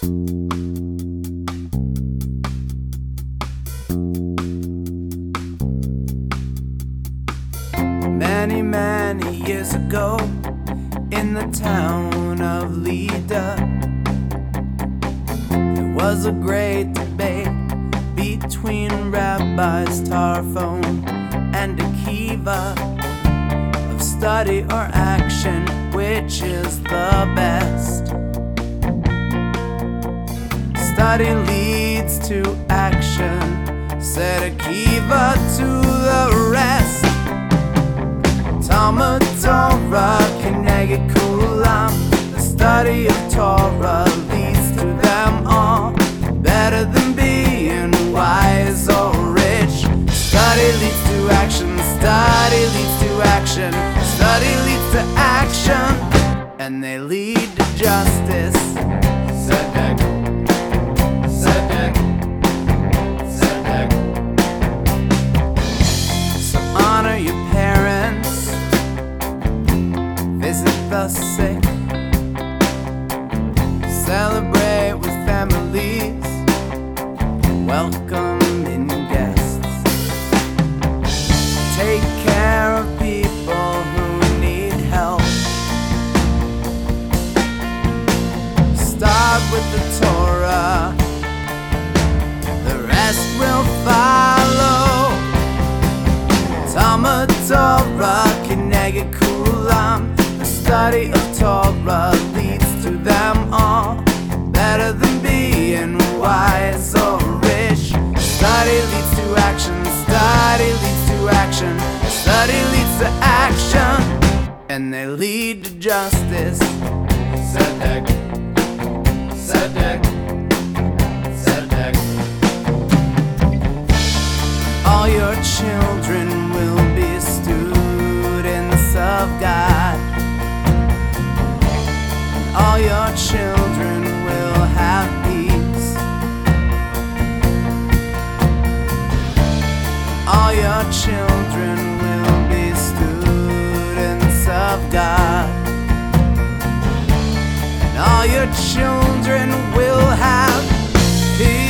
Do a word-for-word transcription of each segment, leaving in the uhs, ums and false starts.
Many, many years ago, in the town of Lida, there was a great debate between rabbis Tarfon and Akiva of study or action, which is the best. Study leads to action, said Akiva to the rest. Talmud Torah Keneged Kulam, the study of Torah leads to them all. Better than being wise or rich. Study leads to action, study leads to action, study leads to action, and they lead to justice. Tzedek, tzedek, tzedek. So honor your parents, visit the sick, celebrate with families, welcome in guests. Take care of people who need help. Start with the Torah, the rest will follow. Talmud Torah Keneged Kulam, the study of Torah leads to them all. Better than being wise or rich. Study leads to action, study leads to action, study leads to action, and they lead to justice. Tzedek, tzedek, tzedek. All your children will be students of God. All your children will have peace. All your children will be students of God. And all your children will have peace.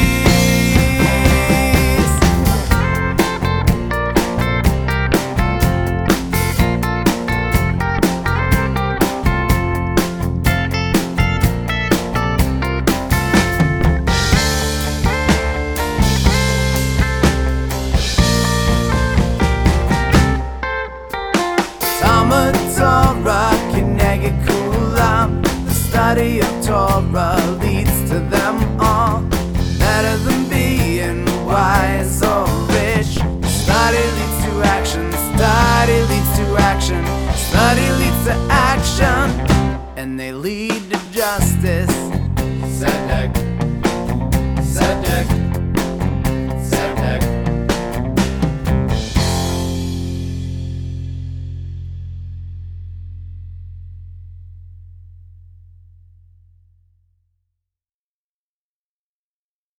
Talmud Torah Keneged Kulam, the study of Torah leads to them all. Better than being wise or rich. Study leads to action, study leads to action, study leads to action, and they lead to justice.